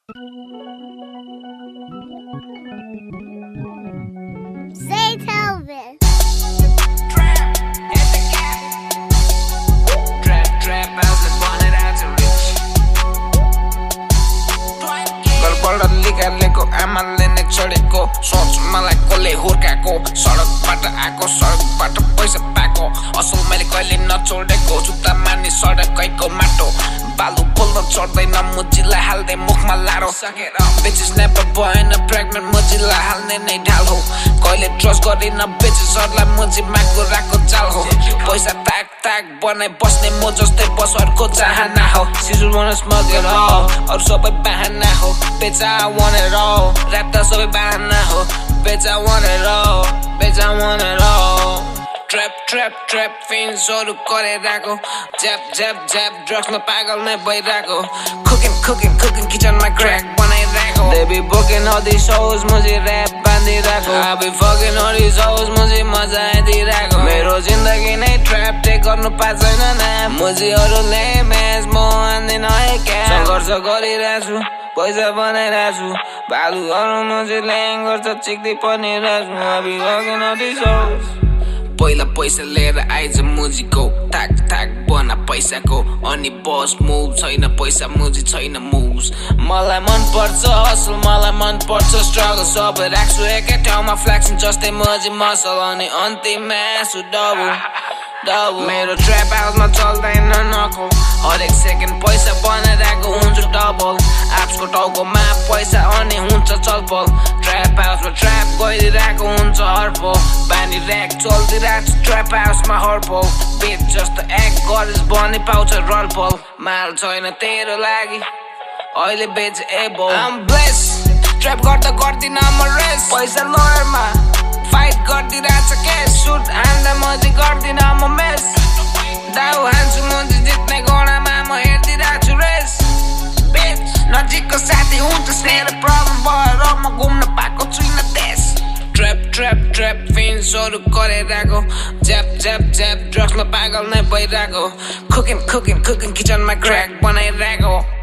Say Elvis. Trap house wanted out to reach. गलबल निकालेको आमाले नै छोडेको सोच मलाई कसले हुर्काको सडकबाट आएको सडकबाट पैसा पाएको असल मैले कहिले नछोडेको जुत्ता मार्ने सडकैको माटो बालु बोल्न छोड्दैन मुजीलाई हाल्दै मुखमा लारो बेचिस नेभर भएन प्रेग्नेन्ट मुजीलाई हाल्ने नै ढाल हो कहिले ट्रस्ट गरिन बेचिसहरूलाई मुजीमा कुराको जाल हो पैसा ताक ताक बनाइ बस्ने म जस्तै बसहरूको चाहना हो सिजु बोनस मगेर अरू सबै बहाना हो बेचा भनेर ऱ्याप त सबै बहाना हो बेचा भनेर बेचा भनेर ट्र्याप ट्र्याप ट्र्याप फिन्सहरू गरेराको ज्याप ज्याप ज्याप ड्रग्समा पागल नै भइरहेको कुकिङ किचनमा क्र्याक बनाइरहेको They be booking all these shows मुझे ऱ्याप बाँधिरहेको I be fucking all these shows मुझे मजा आइदिरहेको मेरो जिन्दगी नै ट्र्याप टेक गर्नु पाएको छैन ना मुझीहरूले म्याच म आन्दिन है क्या सङ्घर्ष गरिरहेछु पैसा बनाइरहेछु बालुहरू मुझे ल्याङ गर्छ चिक्दै पनि रहेछु I be fucking all these shows पहिला पैसा लिएर आइज मुजीको थाक थाक बना पैसाको अनि बस मुभ छैन पैसा मुजी छैन मुभ्स मलाई मन पर्छ असल मलाई मन पर्छ स्ट्रगल सबै राख्छु एकै ठाउँमा फ्ल्याक्सन जस्तै मुजी मसल अनि अन्तिममा आँसु डबल मेरो ट्र्याप हाउसमा चल्दैन नको हरेक सेकेन्ड पैसा बनाइरहेको हुन्छ डबल एप्सको टाउकोमा पैसा अनि हुन्छ चलपल ट्र्याप हाउसमा ट्र्याप गरिरहेको हुन्छ हरपल बानी ऱ्याक चल्दिरहेको छ ट्र्याप हाउसमा हरपल बेच जस्तो एक्ट गरेस बनी पाउँछ रलपल माल छैन तेरो लागि अहिले बेच एबल I'm blessed ट्र्याप गर्दा गर्दिन म रेस पैसा लयरमा फाइट गरिदिरहेछ केस सुट हान्दा मजी गर्दिन म मेस दाउ हान्छु मजी जित्ने गोडामा म हेरिदिरहेको छु रेस बेच नजिकको साथी हुन्छ स्नेर प्रब्लम भएर म घुम्न पाएको छुइनँ देश ट्र्याप ट्र्याप ट्र्याप फिन्सहरू गरेरहेको ज्याप ज्याप ज्याप ड्रग्समा पागल नै भइरहेको कुकिङ किचनमा क्र्याक बनाइरहेको